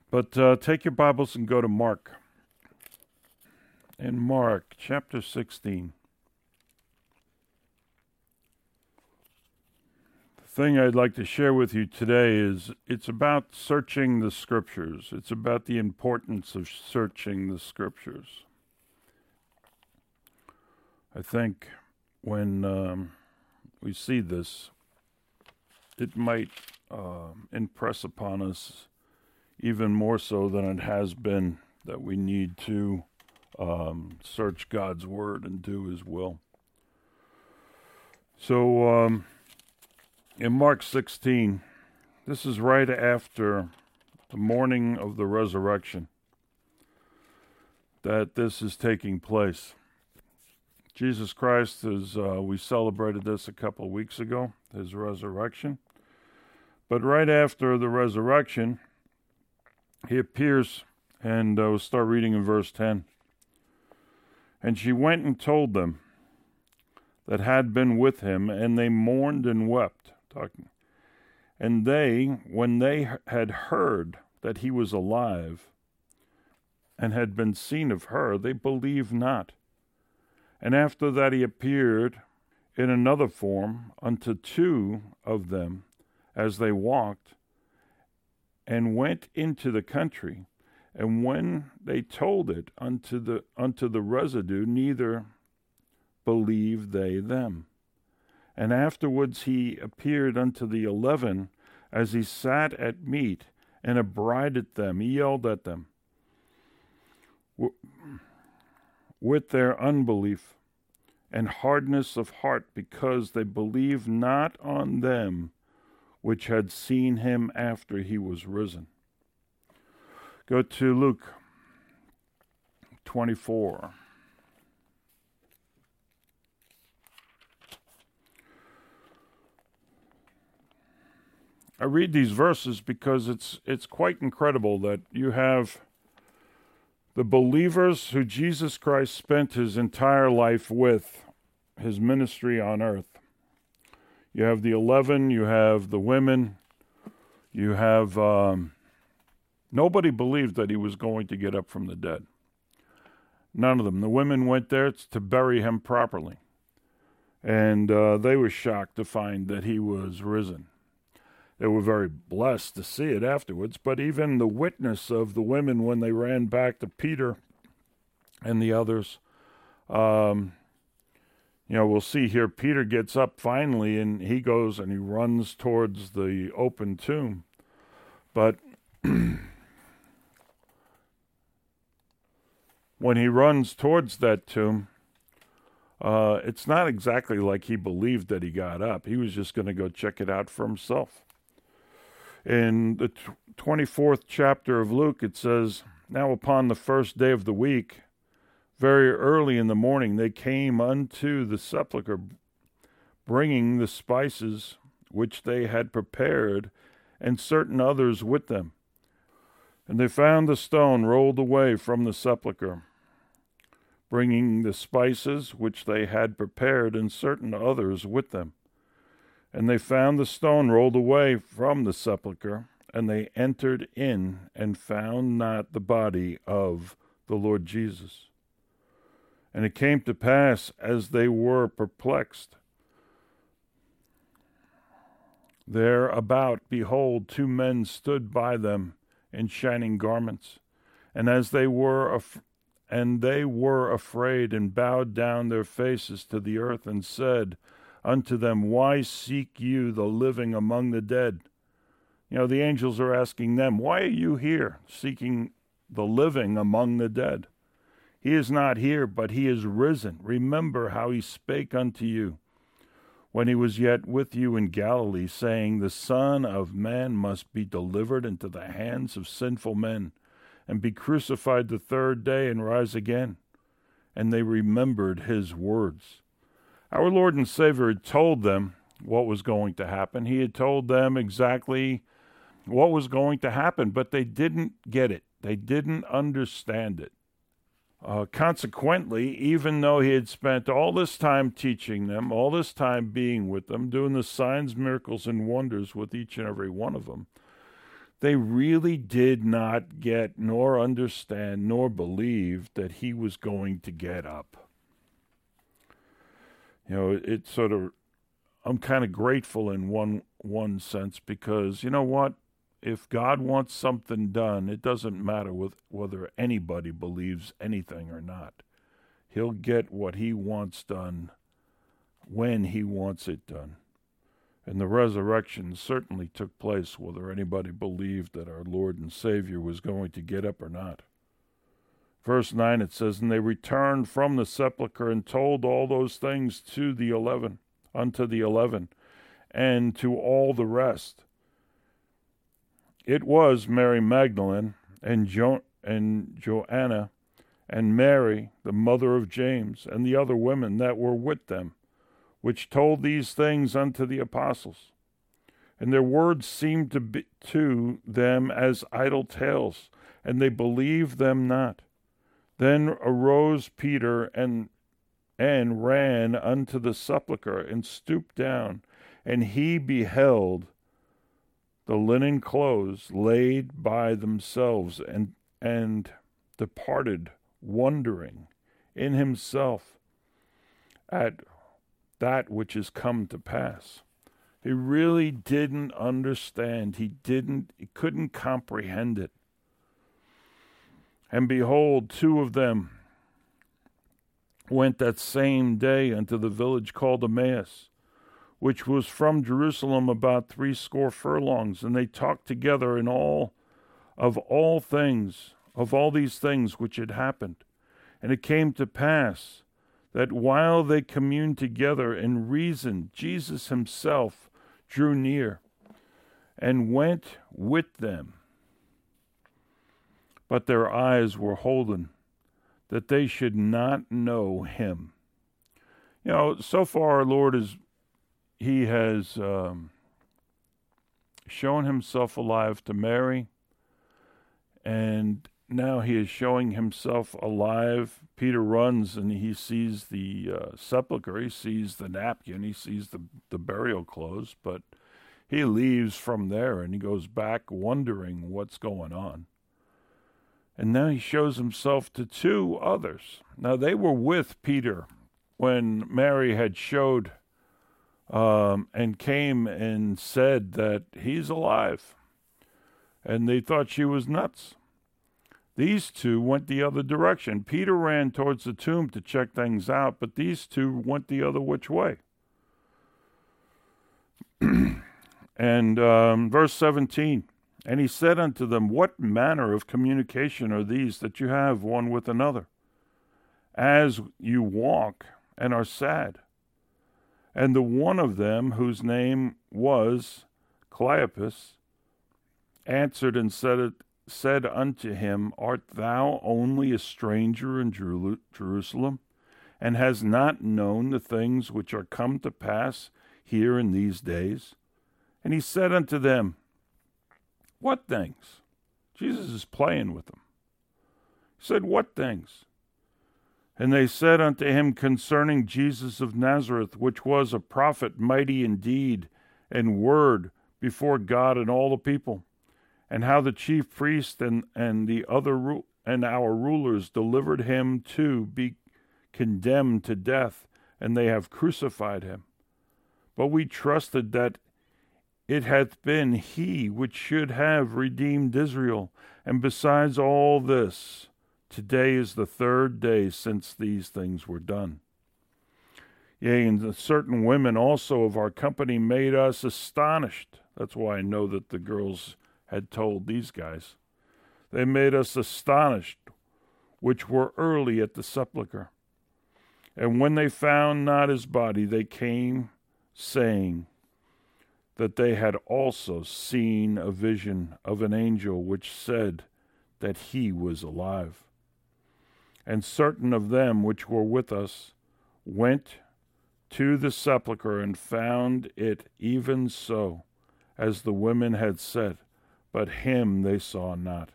But take your Bibles and go to Mark. In Mark chapter 16. The thing I'd like to share with you today is it's about searching the Scriptures. It's about the importance of searching the Scriptures. I think when we see this, it might impress upon us even more so than it has been that we need to search God's Word and do His will. So in Mark 16, this is right after the morning of the resurrection that this is taking place. Jesus Christ we celebrated this a couple of weeks ago, His resurrection. But right after the resurrection, He appears, and we'll start reading in verse 10. And she went and told them that had been with him, and they mourned and wept. And they, when they had heard that he was alive, and had been seen of her, they believed not. And after that he appeared in another form unto two of them as they walked, and went into the country. And when they told it unto the residue, neither believed they them. And afterwards he appeared unto the 11 as he sat at meat, and upbraided them. He yelled at them with their unbelief and hardness of heart, because they believed not on them which had seen him after he was risen. Go to Luke 24. I read these verses because it's quite incredible that you have the believers who Jesus Christ spent his entire life with, his ministry on earth. You have the 11, you have the women, you have nobody believed that he was going to get up from the dead. None of them. The women went there to bury him properly. And they were shocked to find that he was risen. They were very blessed to see it afterwards. But even the witness of the women when they ran back to Peter and the others, we'll see here Peter gets up finally and he goes and he runs towards the open tomb. But when he runs towards that tomb, it's not exactly like he believed that he got up. He was just going to go check it out for himself. In the 24th chapter of Luke, it says, Now upon the first day of the week, very early in the morning, they came unto the sepulchre, bringing the spices which they had prepared, and certain others with them. And they found the stone rolled away from the sepulchre, bringing the spices which they had prepared, and certain others with them. And they found the stone rolled away from the sepulchre, and they entered in, and found not the body of the Lord Jesus. And it came to pass, as they were perplexed thereabout, behold, two men stood by them in shining garments. And as they were afraid, and bowed down their faces to the earth, and said unto them, Why seek you the living among the dead? The angels are asking them, why are you here seeking the living among the dead? He is not here, but he is risen. Remember how he spake unto you when he was yet with you in Galilee, saying, The Son of Man must be delivered into the hands of sinful men, and be crucified the third day, and rise again. And they remembered his words. Our Lord and Savior had told them what was going to happen. He had told them exactly what was going to happen, but they didn't get it. They didn't understand it. Consequently, even though he had spent all this time teaching them, all this time being with them, doing the signs, miracles, and wonders with each and every one of them, They really did not get, nor understand, nor believe that he was going to get up. You know, it's sort of, I'm kind of grateful in one sense, because you know what? If God wants something done, it doesn't matter whether anybody believes anything or not. He'll get what he wants done when he wants it done. And the resurrection certainly took place whether anybody believed that our Lord and Savior was going to get up or not. Verse 9, it says, "And they returned from the sepulchre and told all those things unto the 11, and to all the rest." It was Mary Magdalene and Joanna and Mary, the mother of James, and the other women that were with them, which told these things unto the apostles. And their words seemed to be to them as idle tales, and they believed them not. Then arose Peter and ran unto the sepulchre, and stooped down, and he beheld the linen clothes laid by themselves, and departed, wondering in himself at that which is come to pass. He really didn't understand. He couldn't comprehend it. And behold, two of them went that same day unto the village called Emmaus, which was from Jerusalem about 80 furlongs, and they talked together in all these things which had happened. And it came to pass that while they communed together and reasoned, Jesus himself drew near and went with them. But their eyes were holden, that they should not know him. You know, so far our Lord has shown himself alive to Mary, and now he is showing himself alive. Peter runs and he sees the sepulchre, he sees the napkin, he sees the burial clothes, but he leaves from there and he goes back wondering what's going on. And now he shows himself to two others. Now they were with Peter when Mary had showed and came and said that he's alive. And they thought she was nuts. These two went the other direction. Peter ran towards the tomb to check things out, but these two went the other which way. And verse 17, "And he said unto them, What manner of communication are these that you have one with another, as you walk and are sad? And the one of them, whose name was Cleopas, answered and said unto him, Art thou only a stranger in Jerusalem, and hast not known the things which are come to pass here in these days? And he said unto them, What things?" Jesus is playing with them. He said, "What things?" And they said unto him concerning Jesus of Nazareth, which was a prophet, mighty in deed and word before God and all the people, and how the chief priest and our rulers delivered him to be condemned to death, and they have crucified him. But we trusted that it hath been he which should have redeemed Israel. And besides all this, today is the 3rd day since these things were done. Yea, and certain women also of our company made us astonished. That's why I know that the girls had told these guys. They made us astonished, which were early at the sepulchre. And when they found not his body, they came, saying that they had also seen a vision of an angel which said that he was alive. And certain of them which were with us went to the sepulchre and found it even so, as the women had said, but him they saw not.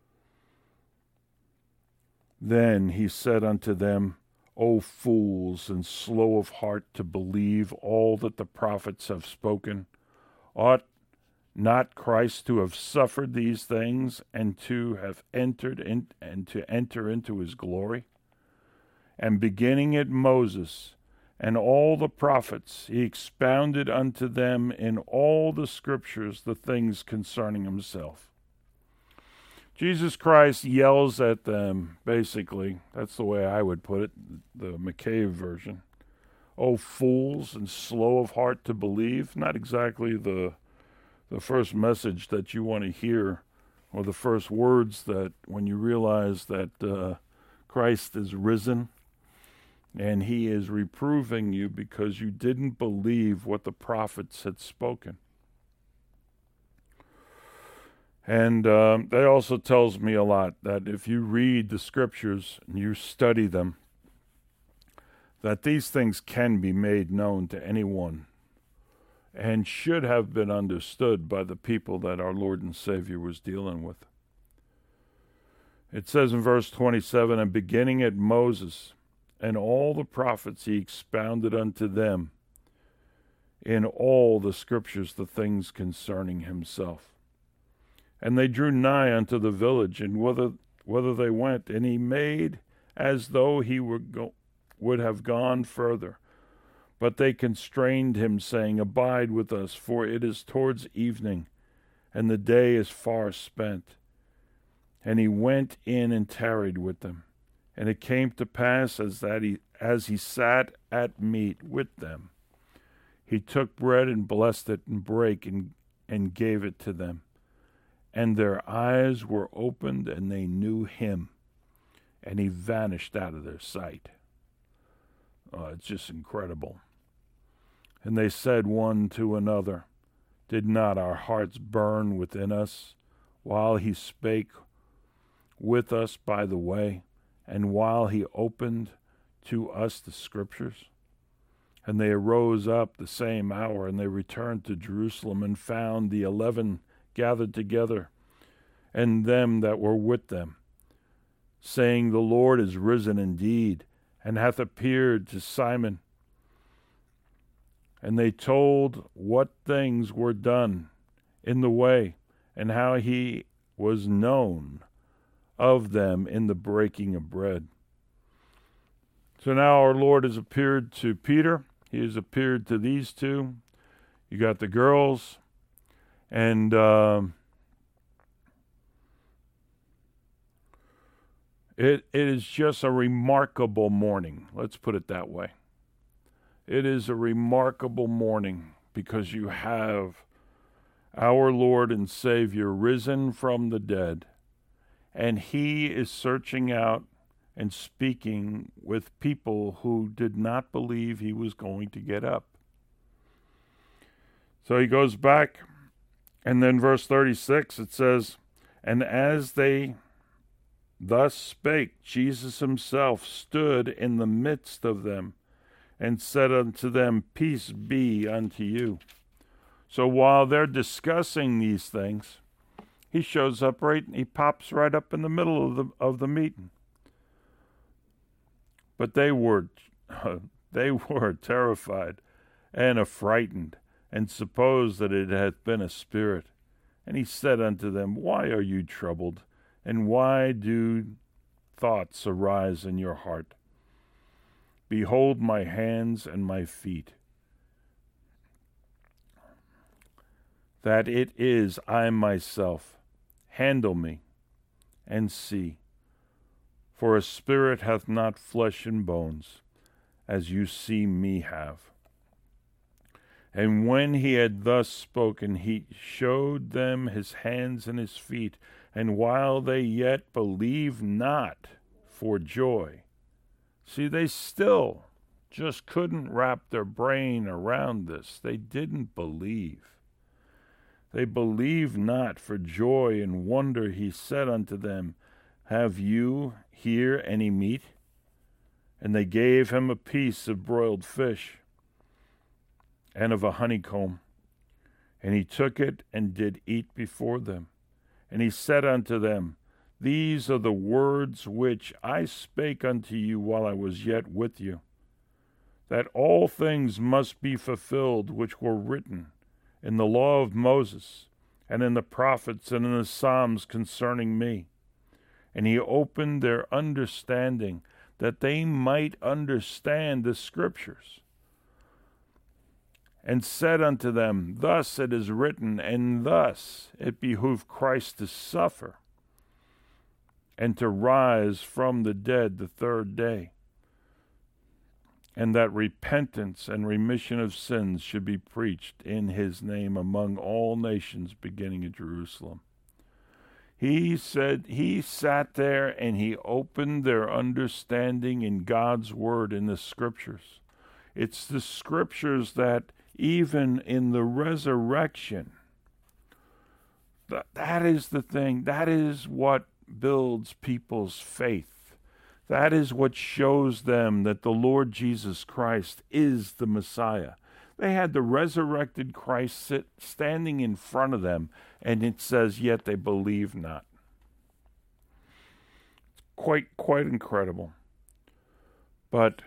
Then he said unto them, O fools, and slow of heart to believe all that the prophets have spoken, ought not Christ to have suffered these things and to have entered in and to enter into his glory? And beginning at Moses and all the prophets, he expounded unto them in all the scriptures the things concerning himself. Jesus Christ yells at them, basically. That's the way I would put it, the McCabe version. O fools and slow of heart to believe. Not exactly the first message that you want to hear, or the first words that when you realize that Christ is risen and he is reproving you because you didn't believe what the prophets had spoken. And that also tells me a lot, that if you read the scriptures and you study them, that these things can be made known to anyone and should have been understood by the people that our Lord and Savior was dealing with. It says in verse 27, and beginning at Moses and all the prophets, he expounded unto them in all the scriptures the things concerning himself. And they drew nigh unto the village, and whither they went, and he made as though he would have gone further. But they constrained him, saying, Abide with us, for it is towards evening, and the day is far spent. And he went in and tarried with them. And it came to pass, as he sat at meat with them, he took bread and blessed it and brake and gave it to them. And their eyes were opened, and they knew him, and he vanished out of their sight. It's just incredible. And they said one to another, Did not our hearts burn within us while he spake with us by the way, and while he opened to us the scriptures? And they arose up the same hour, and they returned to Jerusalem, and found the 11 gathered together, and them that were with them, saying, The Lord is risen indeed, and hath appeared to Simon. And they told what things were done in the way, and how he was known of them in the breaking of bread. So now our Lord has appeared to Peter. He has appeared to these two. You got the girls, and it is just a remarkable morning. Let's put it that way. It is a remarkable morning because you have our Lord and Savior risen from the dead, and he is searching out and speaking with people who did not believe he was going to get up. So he goes back, and then verse 36, it says, And as they thus spake, Jesus himself stood in the midst of them, and said unto them, Peace be unto you. So while they're discussing these things, he shows up he pops right up in the middle of the meeting. But they were terrified and affrighted, and supposed that it hath been a spirit. And he said unto them, Why are you troubled? And why do thoughts arise in your heart? Behold my hands and my feet, that it is I myself. Handle me, and see. For a spirit hath not flesh and bones, as you see me have. And when he had thus spoken, he showed them his hands and his feet. And while they yet believed not for joy, see, they still just couldn't wrap their brain around this. They didn't believe. They believed not for joy and wonder. He said unto them, Have you here any meat? And they gave him a piece of broiled fish and of a honeycomb. And he took it and did eat before them. And he said unto them, These are the words which I spake unto you while I was yet with you, that all things must be fulfilled which were written in the law of Moses, and in the prophets and in the Psalms concerning me. And he opened their understanding, that they might understand the Scriptures. And said unto them, Thus it is written, and thus it behooved Christ to suffer, and to rise from the dead the third day, and that repentance and remission of sins should be preached in his name among all nations, beginning at Jerusalem. He said, he sat there and he opened their understanding in God's word in the Scriptures. It's the Scriptures that even in the resurrection, that is the thing, that is what builds people's faith. That is what shows them that the Lord Jesus Christ is the Messiah. They had the resurrected Christ standing in front of them, and it says, yet they believe not. Quite incredible. But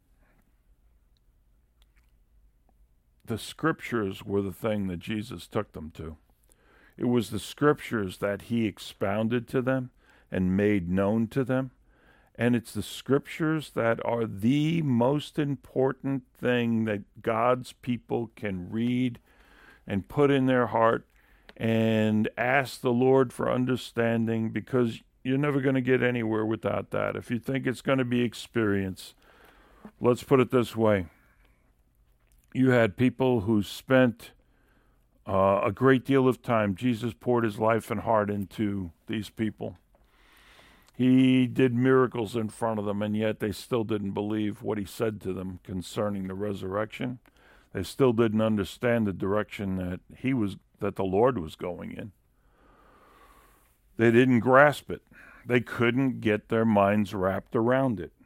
the Scriptures were the thing that Jesus took them to. It was the Scriptures that he expounded to them and made known to them. And it's the Scriptures that are the most important thing that God's people can read and put in their heart and ask the Lord for understanding, because you're never going to get anywhere without that. If you think it's going to be experience, let's put it this way. You had people who spent a great deal of time. Jesus poured his life and heart into these people. He did miracles in front of them, and yet they still didn't believe what he said to them concerning the resurrection. They still didn't understand the direction that the Lord was going in. They didn't grasp it. They couldn't get their minds wrapped around it.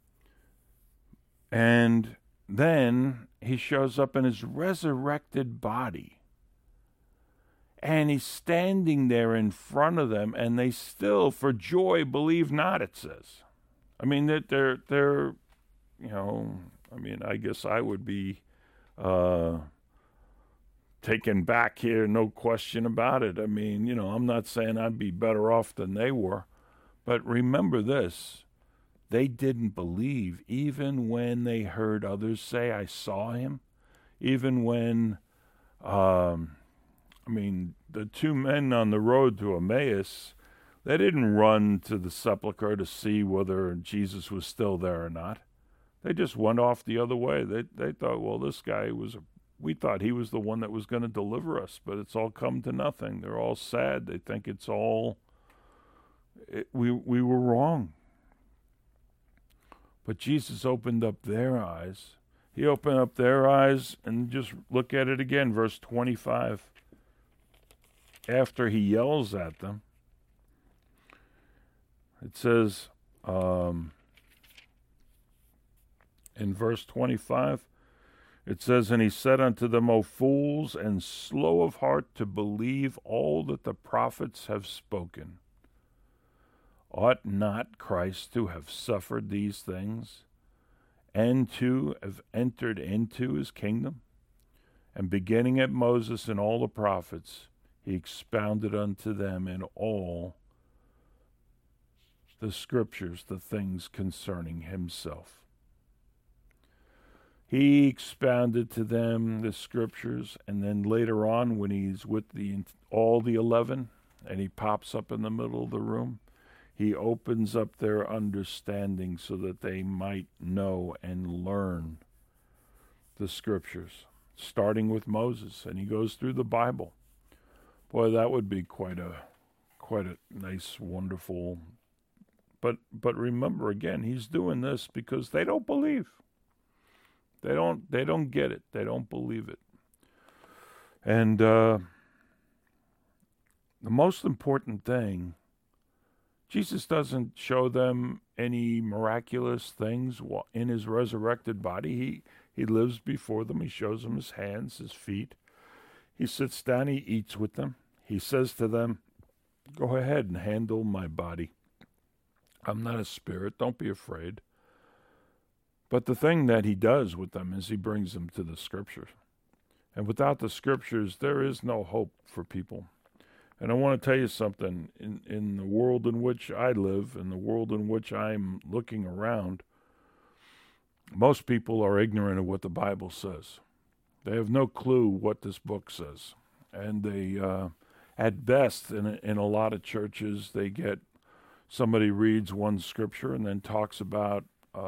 And then he shows up in his resurrected body. And he's standing there in front of them, and they still, for joy, believe not, it says. I mean, that they're, I guess I would be taken back here, no question about it. I mean, I'm not saying I'd be better off than they were. But remember this, they didn't believe, even when they heard others say, I saw him. Even when, the two men on the road to Emmaus, they didn't run to the sepulcher to see whether Jesus was still there or not. They just went off the other way. They thought, well, this guy we thought he was the one that was going to deliver us, but it's all come to nothing. They're all sad. They think it's all, we were wrong. But Jesus opened up their eyes. He opened up their eyes, and just look at it again, verse 25. After he yells at them, it says in verse 25, it says, And he said unto them, O fools, and slow of heart to believe all that the prophets have spoken. Ought not Christ to have suffered these things, and to have entered into his kingdom? And beginning at Moses and all the prophets, he expounded unto them in all the Scriptures the things concerning himself. He expounded to them the Scriptures, and then later on, when he's with all the 11, and he pops up in the middle of the room, he opens up their understanding so that they might know and learn the Scriptures, starting with Moses, and he goes through the Bible. Boy, that would be quite a nice, wonderful. But remember again, he's doing this because they don't believe. They don't get it. They don't believe it. And the most important thing, Jesus doesn't show them any miraculous things in his resurrected body. He lives before them. He shows them his hands, his feet. He sits down, he eats with them. He says to them, go ahead and handle my body. I'm not a spirit. Don't be afraid. But the thing that he does with them is he brings them to the Scriptures. And without the Scriptures, there is no hope for people. And I want to tell you something. In the world in which I live, in the world in which I'm looking around, most people are ignorant of what the Bible says. They have no clue what this book says. And they, at best, in a lot of churches, they get somebody reads one scripture and then talks about,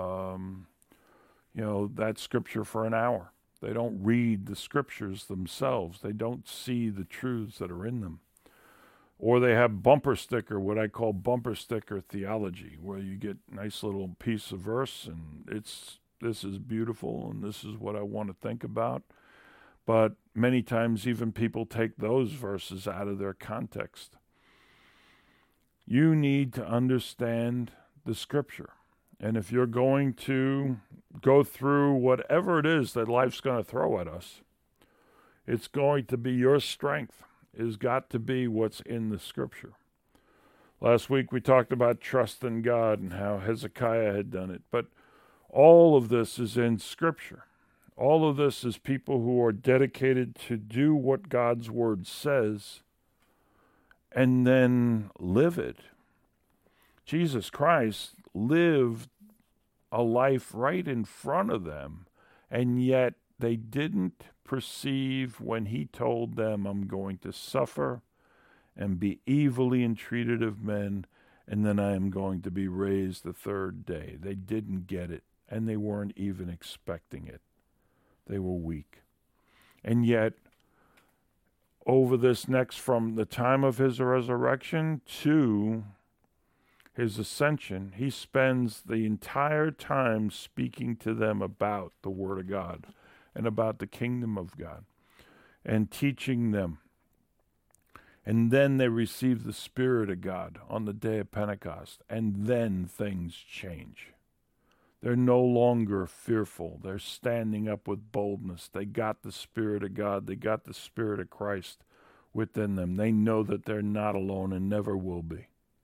that scripture for an hour. They don't read the scriptures themselves. They don't see the truths that are in them. Or they have bumper sticker, what I call bumper sticker theology, where you get a nice little piece of verse and this is beautiful and this is what I want to think about. But many times even people take those verses out of their context. You need to understand the scripture. And if you're going to go through whatever it is that life's going to throw at us, it's going to be your strength. It's got to be what's in the scripture. Last week we talked about trust in God and how Hezekiah had done it. But all of this is in scripture. All of this is people who are dedicated to do what God's word says and then live it. Jesus Christ lived a life right in front of them, and yet they didn't perceive when he told them, I'm going to suffer and be evilly entreated of men, and then I am going to be raised the third day. They didn't get it, and they weren't even expecting it. They were weak. And yet, over this next, from the time of his resurrection to his ascension, he spends the entire time speaking to them about the Word of God and about the kingdom of God and teaching them. And then they receive the Spirit of God on the day of Pentecost, and then things change. They're no longer fearful. They're standing up with boldness. They got the Spirit of God. They got the Spirit of Christ within them. They know that they're not alone and never will be.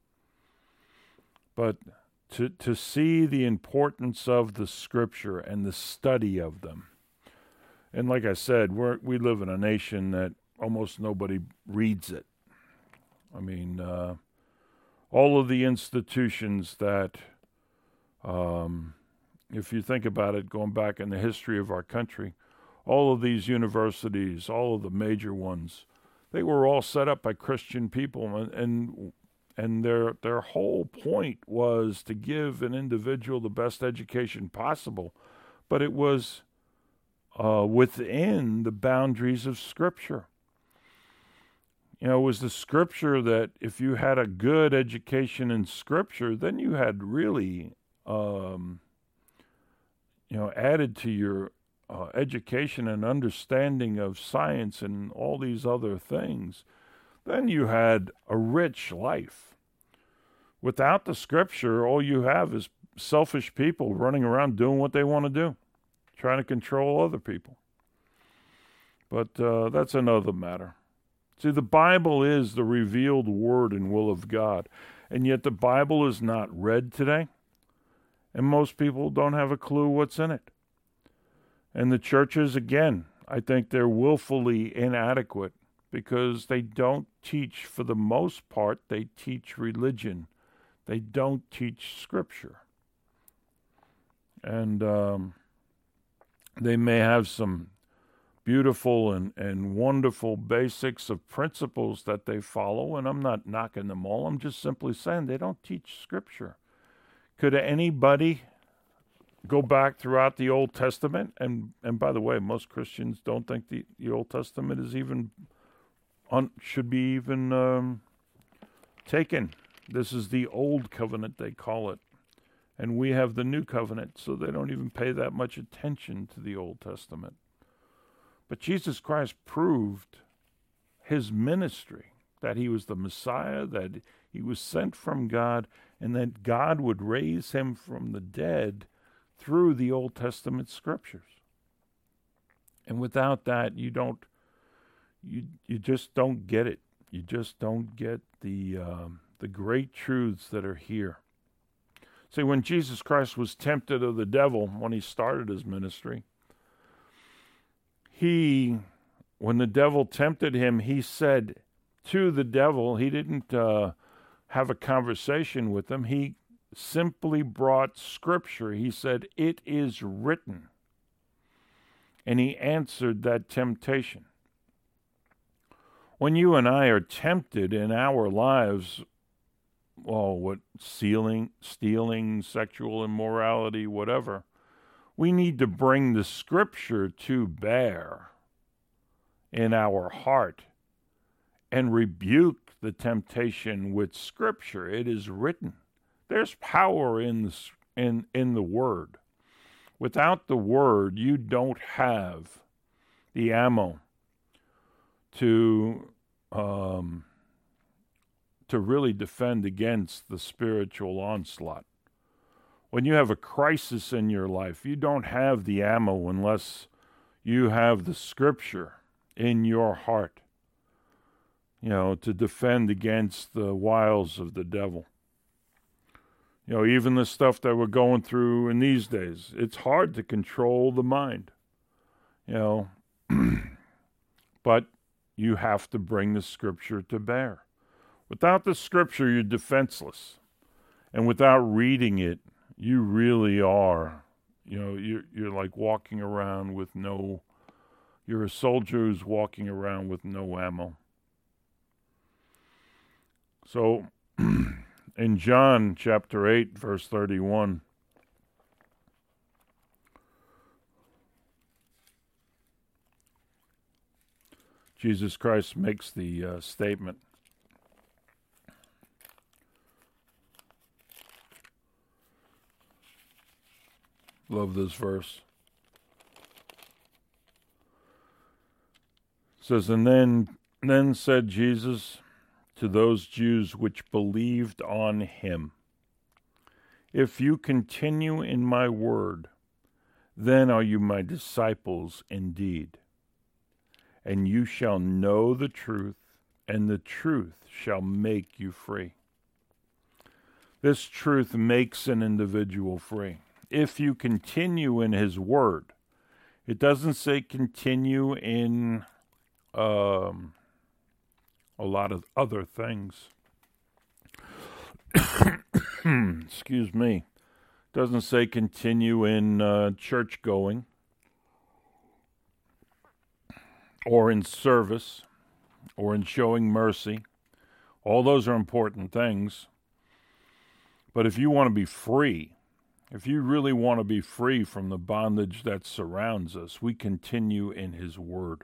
But to see the importance of the Scripture and the study of them. And like I said, we live in a nation that almost nobody reads it. I mean, all of the institutions that, if you think about it, going back in the history of our country, all of these universities, all of the major ones, they were all set up by Christian people, and their whole point was to give an individual the best education possible, but it was within the boundaries of Scripture. You know, it was the Scripture that if you had a good education in Scripture, then you had really, added to your education and understanding of science and all these other things. Then you had a rich life. Without the Scripture, all you have is selfish people running around doing what they want to do, trying to control other people. But that's another matter. See, the Bible is the revealed word and will of God, and yet the Bible is not read today, and most people don't have a clue what's in it. And the churches, again, I think they're willfully inadequate because they don't teach, for the most part, they teach religion. They don't teach Scripture. And they may have some beautiful and wonderful basics of principles that they follow, and I'm not knocking them all. I'm just simply saying they don't teach Scripture. Could anybody go back throughout the Old Testament? And by the way, most Christians don't think the Old Testament is even should be even taken. This is the Old Covenant, they call it. And we have the New Covenant, so they don't even pay that much attention to the Old Testament. But Jesus Christ proved his ministry, that he was the Messiah, that he was sent from God, and that God would raise him from the dead through the Old Testament Scriptures. And without that, you just don't get it. You just don't get the great truths that are here. See, when Jesus Christ was tempted of the devil when he started his ministry, when the devil tempted him, he said, to the devil. He didn't have a conversation with him. He simply brought Scripture. He said, "It is written." And he answered that temptation. When you and I are tempted in our lives, stealing, sexual immorality, whatever, we need to bring the Scripture to bear in our heart and rebuke the temptation with Scripture. It is written. There's power in the Word. Without the Word, you don't have the ammo to really defend against the spiritual onslaught. When you have a crisis in your life, you don't have the ammo unless you have the Scripture in your heart, to defend against the wiles of the devil. Even the stuff that we're going through in these days, it's hard to control the mind, but you have to bring the Scripture to bear. Without the Scripture, you're defenseless. And without reading it, you really are, you're like walking around with you're a soldier who's walking around with no ammo. So, in John chapter 8, verse 31, Jesus Christ makes the statement. Love this verse. It says, and then said Jesus to those Jews which believed on him, if you continue in my word, then are you my disciples indeed, and you shall know the truth, and the truth shall make you free. This truth makes an individual free. If you continue in his word, it doesn't say continue in a lot of other things. Excuse me. It doesn't say continue in church going or in service or in showing mercy. All those are important things. But if you want to be free, if you really want to be free from the bondage that surrounds us, we continue in his word.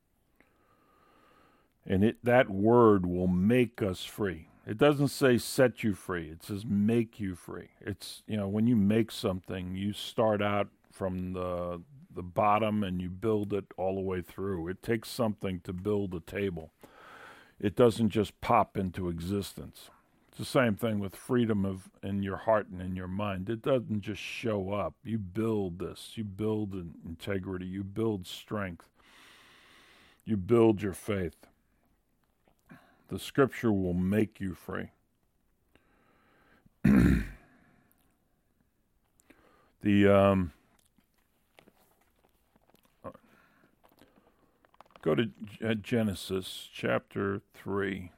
And that word will make us free. It doesn't say set you free. It says make you free. It's, when you make something, you start out from the bottom and you build it all the way through. It takes something to build a table. It doesn't just pop into existence. It's the same thing with freedom in your heart and in your mind. It doesn't just show up. You build this. You build integrity. You build strength. You build your faith. The Scripture will make you free. Go to Genesis chapter 3.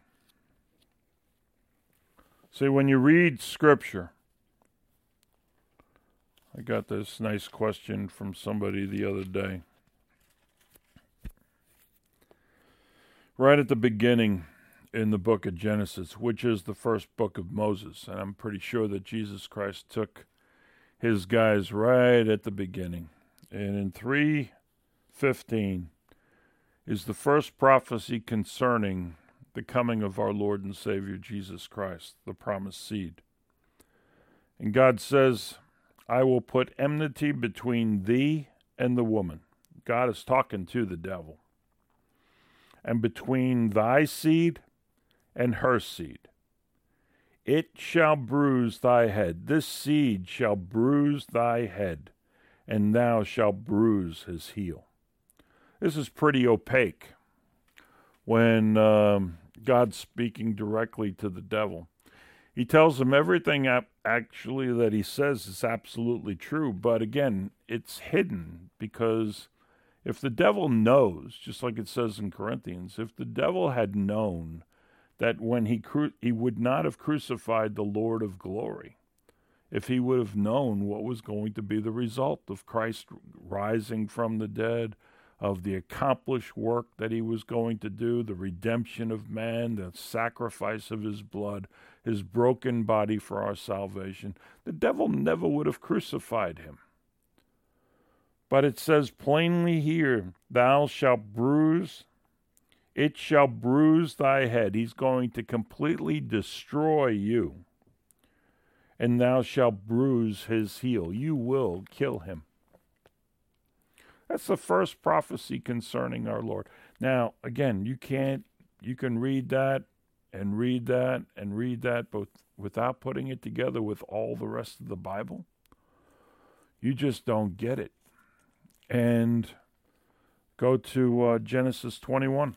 See, when you read Scripture, I got this nice question from somebody the other day. Right at the beginning in the book of Genesis, which is the first book of Moses, and I'm pretty sure that Jesus Christ took his guys right at the beginning. And in 3:15 is the first prophecy concerning the coming of our Lord and Savior Jesus Christ, the promised seed. And God says, I will put enmity between thee and the woman. God is talking to the devil. And between thy seed and her seed. It shall bruise thy head. This seed shall bruise thy head, and thou shalt bruise his heel. This is pretty opaque when God's speaking directly to the devil. He tells him everything actually that he says is absolutely true, but again, it's hidden because if the devil knows, just like it says in Corinthians, if the devil had known that when he would not have crucified the Lord of glory if he would have known what was going to be the result of Christ rising from the dead, of the accomplished work that he was going to do, the redemption of man, the sacrifice of his blood, his broken body for our salvation. The devil never would have crucified him. But it says plainly here, it shall bruise thy head. He's going to completely destroy you. And thou shalt bruise his heel. You will kill him. That's the first prophecy concerning our Lord. Now, again, you can read that and read that and read that, but without putting it together with all the rest of the Bible, you just don't get it. And go to Genesis 21.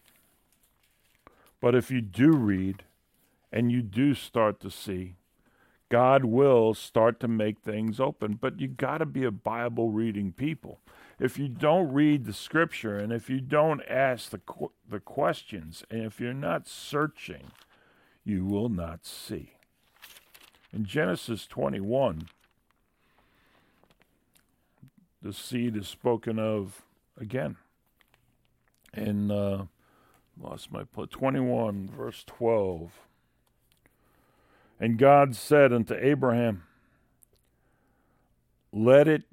But if you do read and you do start to see, God will start to make things open. But you got to be a Bible reading people. If you don't read the scripture and if you don't ask the questions and if you're not searching, you will not see. In Genesis 21, the seed is spoken of again. In lost my place. 21, verse 12. And God said unto Abraham, Let it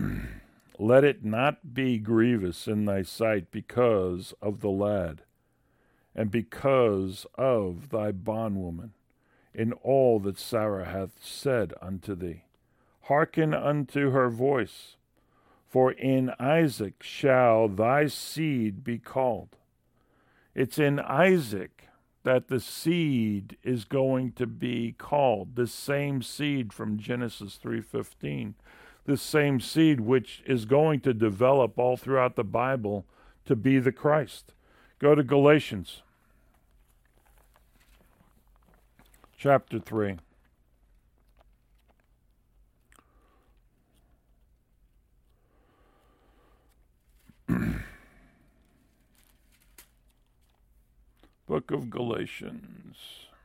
not be grievous in thy sight because of the lad, and because of thy bondwoman, in all that Sarah hath said unto thee. Hearken unto her voice, for in Isaac shall thy seed be called. It's in Isaac that the seed is going to be called, the same seed from Genesis 3:15, the same seed which is going to develop all throughout the Bible to be the Christ. Go to Galatians chapter 3. Book of Galatians.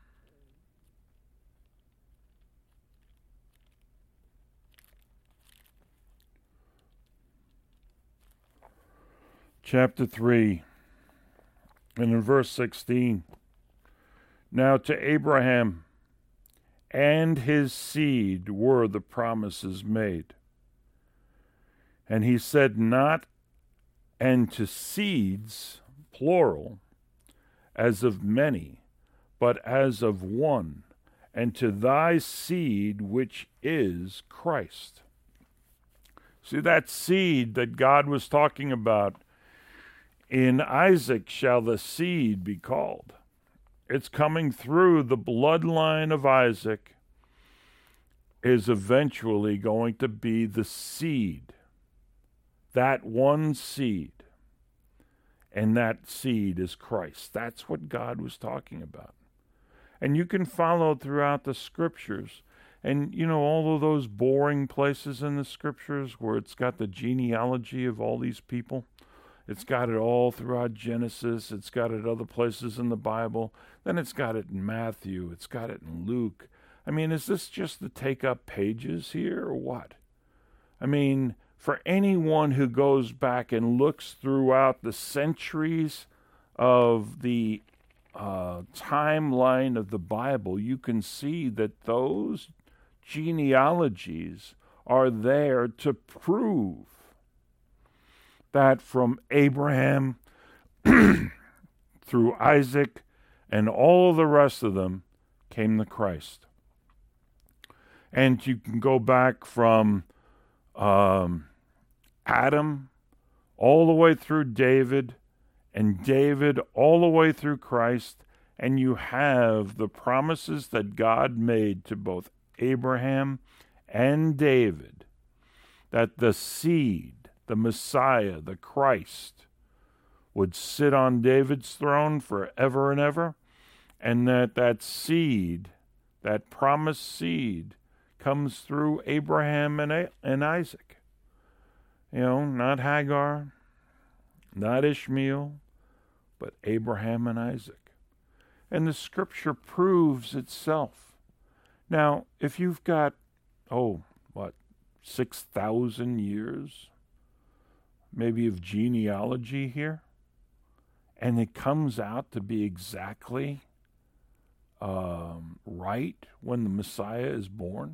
Chapter 3, and in verse 16. Now to Abraham and his seed were the promises made. And he said not, and to seeds, plural, as of many, but as of one, and to thy seed which is Christ. See, that seed that God was talking about, in Isaac shall the seed be called. It's coming through the bloodline of Isaac, is eventually going to be the seed, that one seed. And that seed is Christ. That's what God was talking about. And you can follow throughout the scriptures. And, all of those boring places in the scriptures where it's got the genealogy of all these people. It's got it all throughout Genesis. It's got it other places in the Bible. Then it's got it in Matthew. It's got it in Luke. I mean, is this just to take up pages here or what? I mean, for anyone who goes back and looks throughout the centuries of the timeline of the Bible, you can see that those genealogies are there to prove that from Abraham through Isaac and all of the rest of them came the Christ. And you can go back from Adam all the way through David, and David all the way through Christ, and you have the promises that God made to both Abraham and David, that the seed, the Messiah, the Christ, would sit on David's throne forever and ever, and that seed, that promised seed, comes through Abraham and Isaac. Not Hagar, not Ishmael, but Abraham and Isaac. And the scripture proves itself. Now, if you've got, 6,000 years, maybe of genealogy here, and it comes out to be exactly right when the Messiah is born,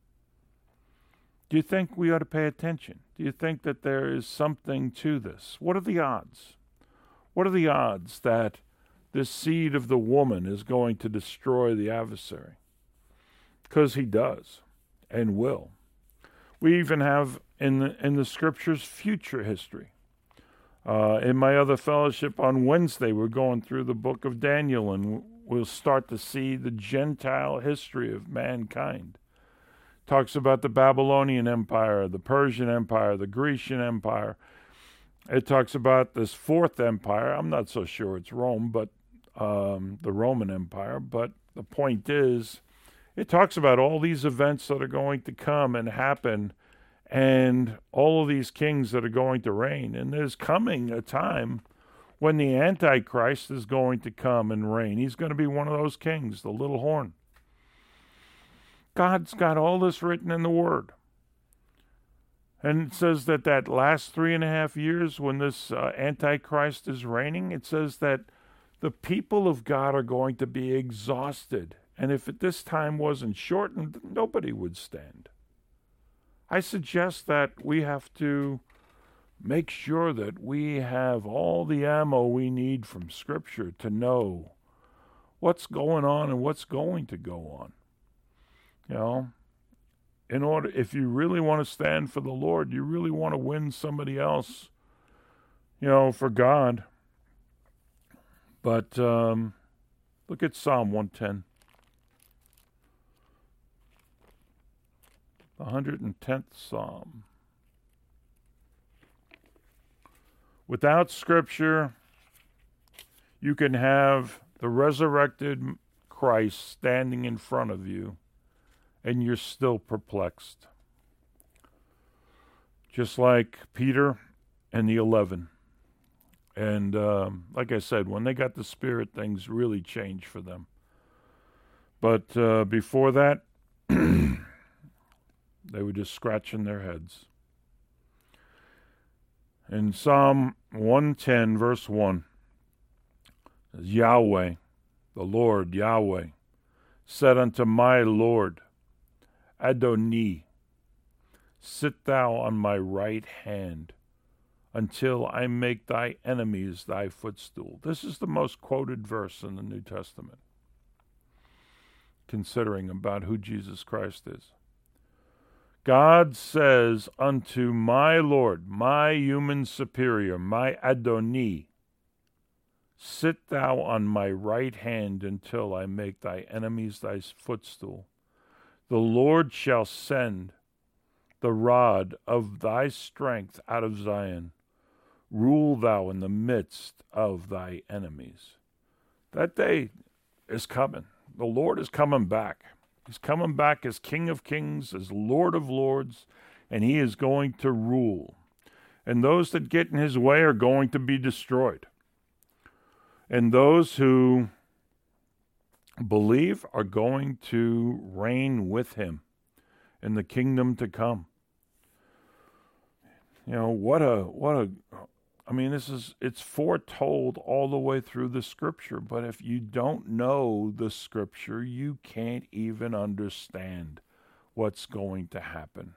do you think we ought to pay attention? Do you think that there is something to this? What are the odds? What are the odds that this seed of the woman is going to destroy the adversary? Because he does and will. We even have in the scriptures future history. In my other fellowship on Wednesday, we're going through the book of Daniel, and we'll start to see the Gentile history of mankind. Talks about the Babylonian Empire, the Persian Empire, the Grecian Empire. It talks about this fourth empire. I'm not so sure it's Rome, but the Roman Empire. But the point is, it talks about all these events that are going to come and happen, and all of these kings that are going to reign. And there's coming a time when the Antichrist is going to come and reign. He's going to be one of those kings, the little horn. God's got all this written in the Word. And it says that last 3.5 years when this Antichrist is reigning, it says that the people of God are going to be exhausted. And if at this time wasn't shortened, nobody would stand. I suggest that we have to make sure that we have all the ammo we need from Scripture to know what's going on and what's going to go on. You know, if you really want to stand for the Lord, you really want to win somebody else, for God. But look at Psalm 110. The 110th Psalm. Without Scripture, you can have the resurrected Christ standing in front of you, and you're still perplexed. Just like Peter and the 11. And like I said, when they got the Spirit, things really changed for them. But before that, they were just scratching their heads. In Psalm 110, verse 1, Yahweh, the Lord, Yahweh, said unto my Lord, Adoni, sit thou on my right hand until I make thy enemies thy footstool. This is the most quoted verse in the New Testament, considering about who Jesus Christ is. God says unto my Lord, my human superior, my Adoni, sit thou on my right hand until I make thy enemies thy footstool. The Lord shall send the rod of thy strength out of Zion. Rule thou in the midst of thy enemies. That day is coming. The Lord is coming back. He's coming back as King of Kings, as Lord of Lords, and he is going to rule. And those that get in his way are going to be destroyed. And those who believe are going to reign with him in the kingdom to come. It's foretold all the way through the Scripture, but if you don't know the Scripture, you can't even understand what's going to happen.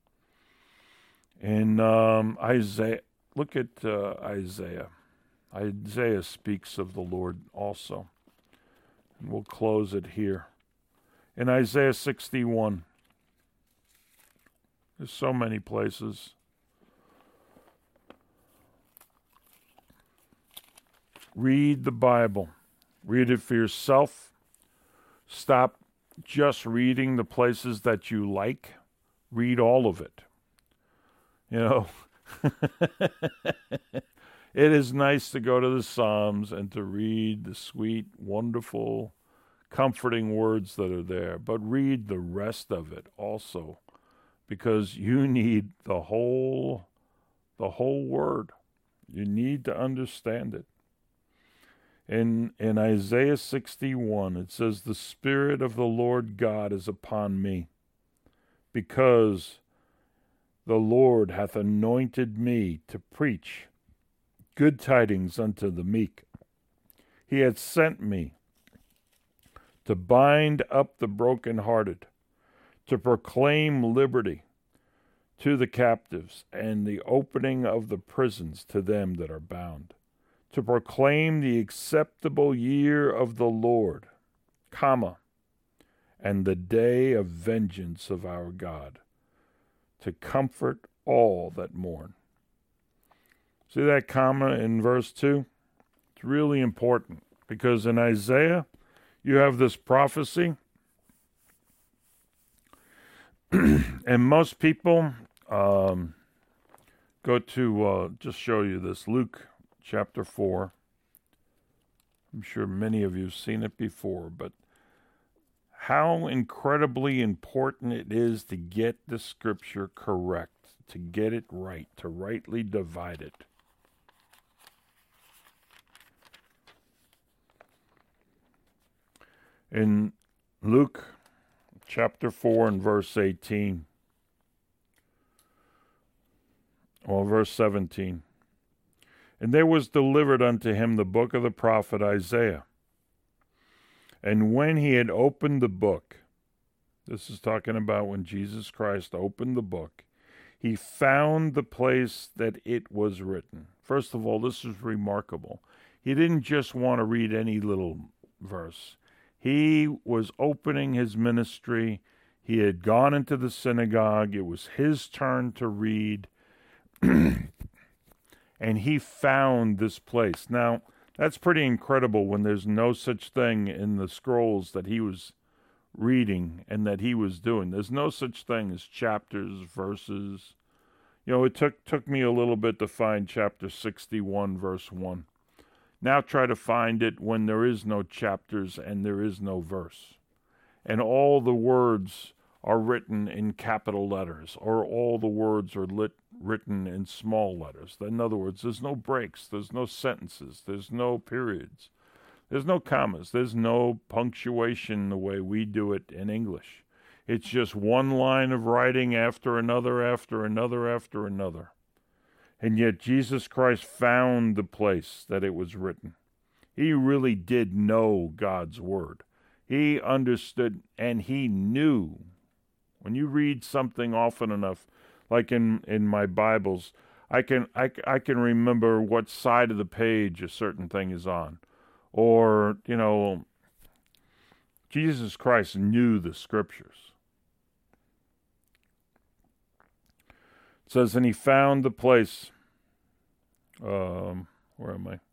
In Isaiah, look at Isaiah. Isaiah speaks of the Lord also. And we'll close it here. In Isaiah 61, there's so many places. Read the Bible. Read it for yourself. Stop just reading the places that you like. Read all of it. It is nice to go to the Psalms and to read the sweet, wonderful, comforting words that are there. But read the rest of it also, because you need the whole Word. You need to understand it. In Isaiah 61, it says, "The Spirit of the Lord God is upon me, because the Lord hath anointed me to preach good tidings unto the meek. He hath sent me to bind up the brokenhearted, to proclaim liberty to the captives, and the opening of the prisons to them that are bound, to proclaim the acceptable year of the Lord, and the day of vengeance of our God, to comfort all that mourn." See that comma in verse 2? It's really important, because in Isaiah, you have this prophecy, and most people go to, just show you this, Luke chapter 4. I'm sure many of you have seen it before, but how incredibly important it is to get the scripture correct, to get it right, to rightly divide it. In Luke chapter 4 and verse 18, or verse 17, "And there was delivered unto him the book of the prophet Isaiah. And when he had opened the book," this is talking about when Jesus Christ opened the book, "he found the place that it was written." First of all, this is remarkable. He didn't just want to read any little verse. He was opening his ministry. He had gone into the synagogue. It was his turn to read. And he found this place. Now, that's pretty incredible when there's no such thing in the scrolls that he was reading and that he was doing. There's no such thing as chapters, verses. You know, it took me a little bit to find chapter 61, verse 1. Now try to find it when there is no chapters and there is no verse. And all the words are written in capital letters, or all the words are written in small letters. In other words, there's no breaks, there's no sentences, there's no periods, there's no commas, there's no punctuation the way we do it in English. It's just one line of writing after another, after another, after another. And yet Jesus Christ found the place that it was written. He really did know God's word. He understood and he knew. When you read something often enough, like in my Bibles, I can remember what side of the page a certain thing is on. Or, you know, Jesus Christ knew the scriptures. It says, "And he found the place," where am I?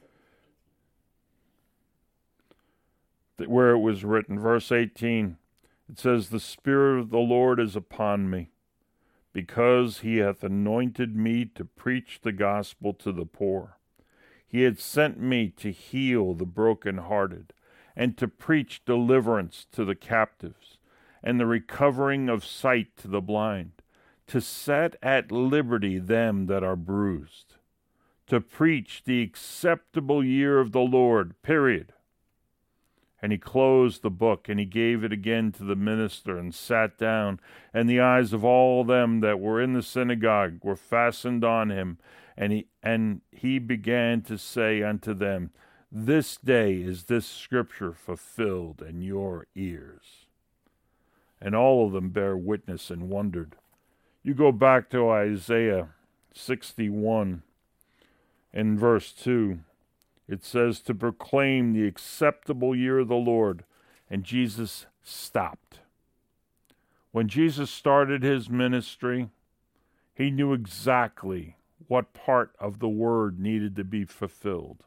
Where it was written, verse 18. It says, "The Spirit of the Lord is upon me, because he hath anointed me to preach the gospel to the poor. He had sent me to heal the brokenhearted, and to preach deliverance to the captives, and the recovering of sight to the blind, to set at liberty them that are bruised, to preach the acceptable year of the Lord," period. And he closed the book, and he gave it again to the minister, and sat down. And the eyes of all them that were in the synagogue were fastened on him. And he began to say unto them, "This day is this scripture fulfilled in your ears." And all of them bare witness and wondered. You go back to Isaiah 61 in verse 2. It says, "To proclaim the acceptable year of the Lord." And Jesus stopped. When Jesus started his ministry, he knew exactly what part of the word needed to be fulfilled.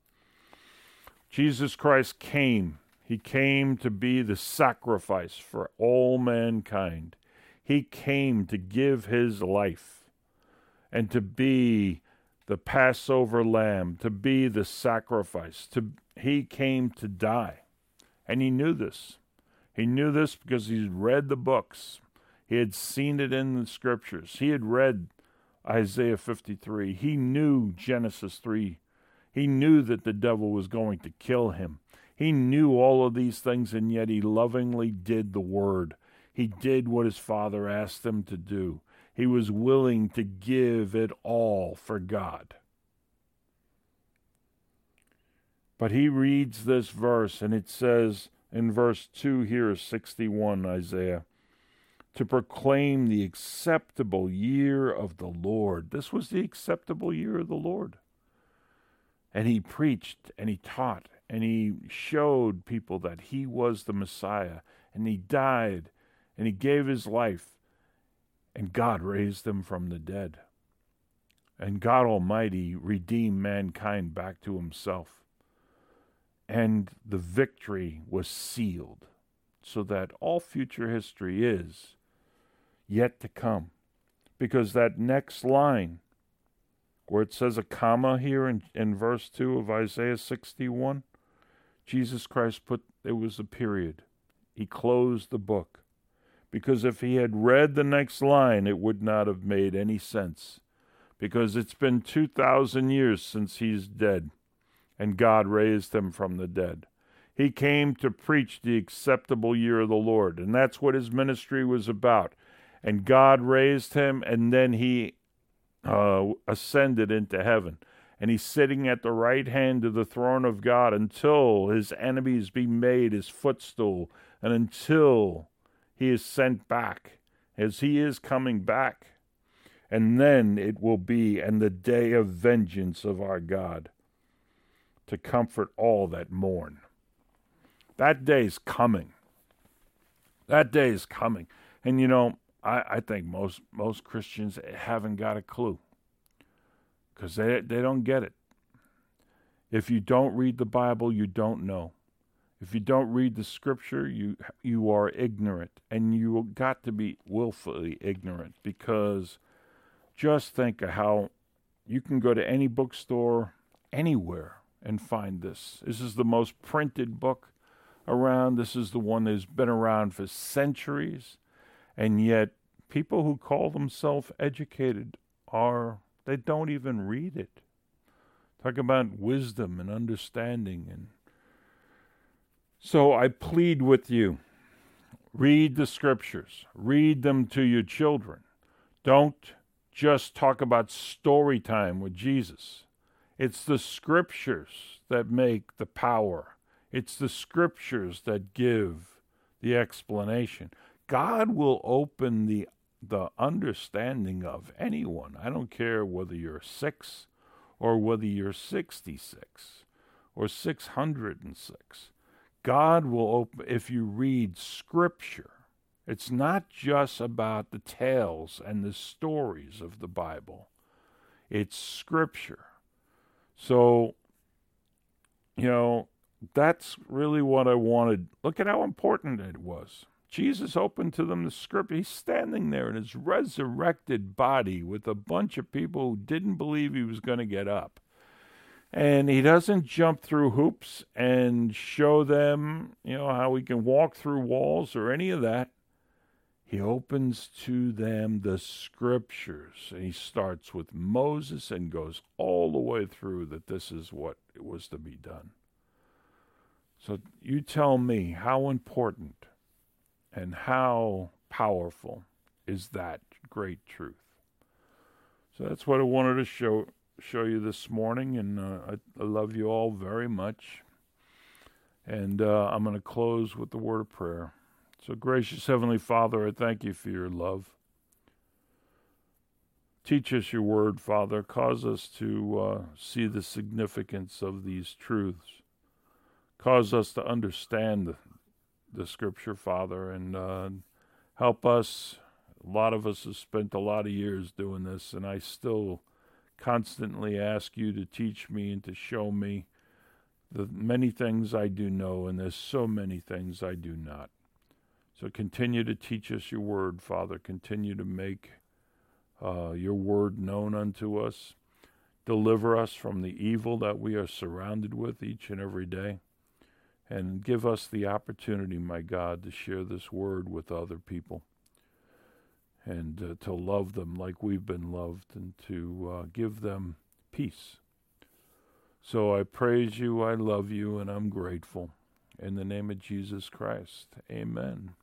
Jesus Christ came. He came to be the sacrifice for all mankind. He came to give his life and to be the Passover lamb, to be the sacrifice. He came to die. And he knew this. He knew this because he read the books. He had seen it in the scriptures. He had read Isaiah 53. He knew Genesis 3. He knew that the devil was going to kill him. He knew all of these things, and yet he lovingly did the word. He did what his Father asked him to do. He was willing to give it all for God. But he reads this verse, and it says in verse 2 here, 61, Isaiah, to proclaim the acceptable year of the Lord. This was the acceptable year of the Lord. And he preached, and he taught, and he showed people that he was the Messiah. And he died, and he gave his life, and God raised him from the dead. And God Almighty redeemed mankind back to himself. And the victory was sealed, so that all future history is yet to come. Because that next line, where it says a comma here in verse 2 of Isaiah 61, Jesus Christ it was a period. He closed the book. Because if he had read the next line, it would not have made any sense. Because it's been 2,000 years since he's dead, and God raised him from the dead. He came to preach the acceptable year of the Lord, and that's what his ministry was about. And God raised him, and then he ascended into heaven. And he's sitting at the right hand of the throne of God until his enemies be made his footstool, and until he is sent back, as he is coming back. And then it will be in the day of vengeance of our God, to comfort all that mourn. That day's coming. That day is coming. And you know, I think most Christians haven't got a clue, because they don't get it. If you don't read the Bible, you don't know. If you don't read the Scripture, you are ignorant, and you got to be willfully ignorant, because just think of how you can go to any bookstore anywhere and find this. This is the most printed book around. This is the one that's been around for centuries. And yet, people who call themselves educated they don't even read it. Talk about wisdom and understanding. And so I plead with you, read the Scriptures. Read them to your children. Don't just talk about story time with Jesus. It's the Scriptures that make the power. It's the Scriptures that give the explanation. God will open the understanding of anyone. I don't care whether you're 6 or whether you're 66 or 606. God will open, if you read Scripture. It's not just about the tales and the stories of the Bible. It's Scripture. So, you know, that's really what I wanted. Look at how important it was. Jesus opened to them the Scripture. He's standing there in his resurrected body with a bunch of people who didn't believe he was going to get up. And he doesn't jump through hoops and show them, how he can walk through walls or any of that. He opens to them the Scriptures. And he starts with Moses and goes all the way through that this is what it was to be done. So you tell me, how important and how powerful is that great truth? So that's what I wanted to show you this morning, and I love you all very much. And I'm going to close with the word of prayer. So gracious Heavenly Father, I thank you for your love. Teach us your word, Father. Cause us to see the significance of these truths. Cause us to understand the Scripture, Father, and help us. A lot of us have spent a lot of years doing this, and I still constantly ask you to teach me and to show me the many things I do know, and there's so many things I do not. So continue to teach us your word, Father. Continue to make your word known unto us. Deliver us from the evil that we are surrounded with each and every day. And give us the opportunity, my God, to share this word with other people. And to love them like we've been loved, and to give them peace. So I praise you, I love you, and I'm grateful. In the name of Jesus Christ, amen.